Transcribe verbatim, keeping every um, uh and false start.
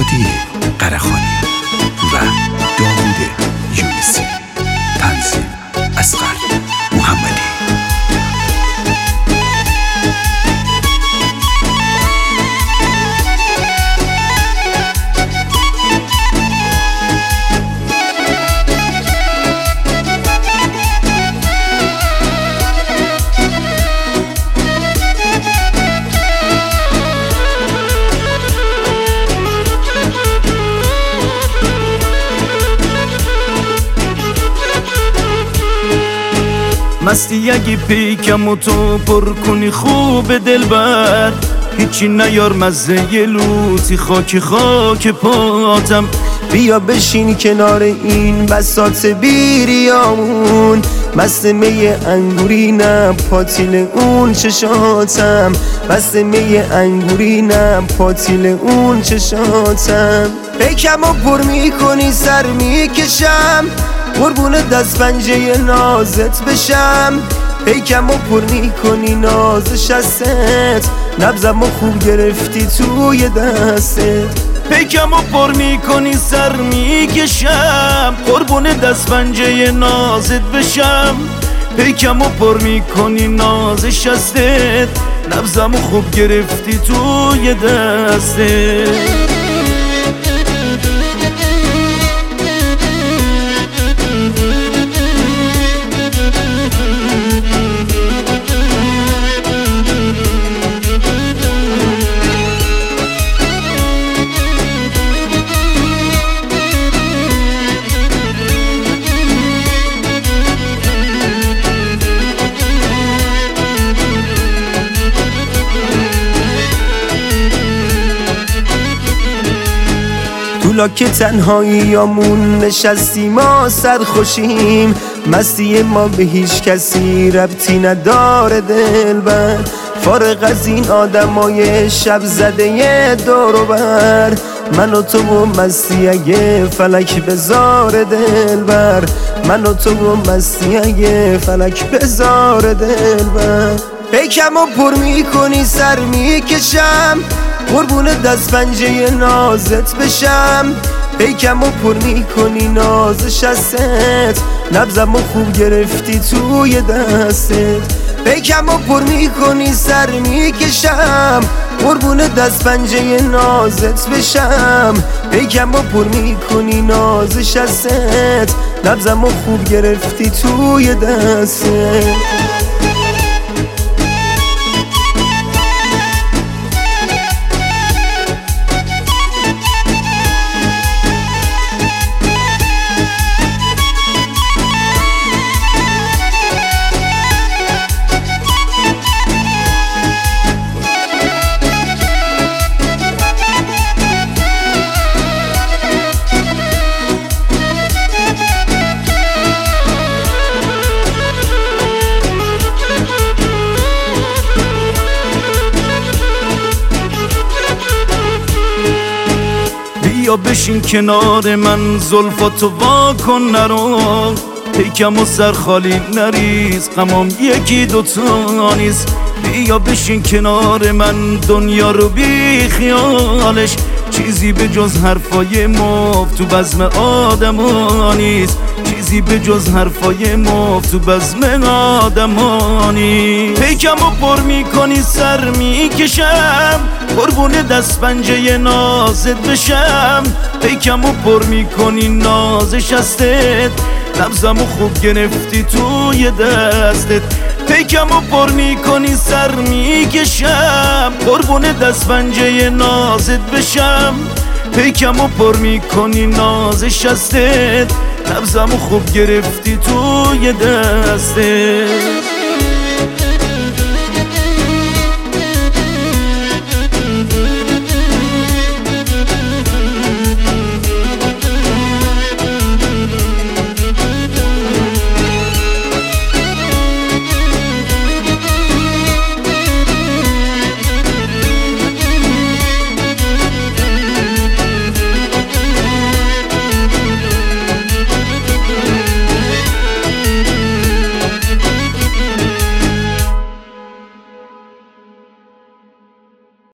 هادی قرخانی و داوود یونسی. تنظیم اصغر محمدی. مستی اگی پیکم و تو پر کنی خوب دلبر، هیچی نیار مزه یه لوتی خاک خاک پاتم. بیا بشین کنار این بساط بیریامون، مست می انگوری نه پاتیل اون چشاتم، مست می انگوری نه پاتیل اون چشاتم. پیکم و پر میکنی سر میکشم، قربون دست پنجه نازت بشم. پیکم و پر میکنی ناز شستت، نبزم و خوب گرفتی توی دستت. پیکم و پر میکنی سر میکشم، قربون دست پنجه نازت بشم. پیکم و پر میکنی ناز شستت، نبزم و خوب گرفتی توی دستت. لاک تنهاییامون نشستیم ما سرخوشیم، مستی ما به هیچ کسی ربطی نداره دلبر. فارغ از این آدمای شب زده دور و بر، من و تو و مستی اگه فلک بذاره دلبر، من و تو و مستی اگه فلک بذاره دلبر. پیکم و پر میکنی سر میکشم، قربون دست پنجه نازت بشم. پیکم و پر میکنی ناز شستت، نبزم و خوب گرفتی توی دستت. پیکم و پر میکنی سر میکشم، قربون دست پنجه نازت بشم. پیکم و پر میکنی ناز شستت، نبزم و خوب گرفتی توی دستت. بیا بشین کنار من زلفاتو وا کن نرو، پیکم و سر خالی نریز غمام یکی دوتا نیست. بیا بشین کنار من دنیا رو بی خیالش، چیزی به جز حرفای مفت تو بزم آدما نیست، چیزی به جز حرفای مفت تو بزم آدما نیست. پیکم و پر میکنی سر میکشم، قربون دست پنجه نازت بشم. پیکم و پر میکنی ناز شستت، نبزم و خوب گرفتی توی دستت. پیکم و پر میکنی سر میکشم، قربون دست پنجه نازت بشم. پیکم و پر میکنی ناز شستت، نبزم و خوب گرفتی توی دستت.